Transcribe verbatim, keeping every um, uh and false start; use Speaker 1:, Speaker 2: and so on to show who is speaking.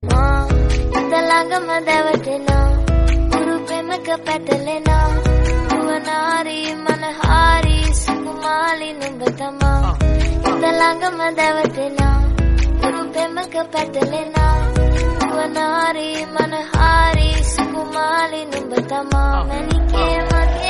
Speaker 1: ඉඳලඟම දැවටෙනා උරු පෙමක පැටලෙනා නුවනාරි මනහාරි සුකුමාලි නුඹ තමා ඉඳලඟම දැවටෙනා උරු පෙමක පැටලෙනා නුවනාරි මනහාරි සුකුමාලි නුඹ තමා මැනිකේ මගේ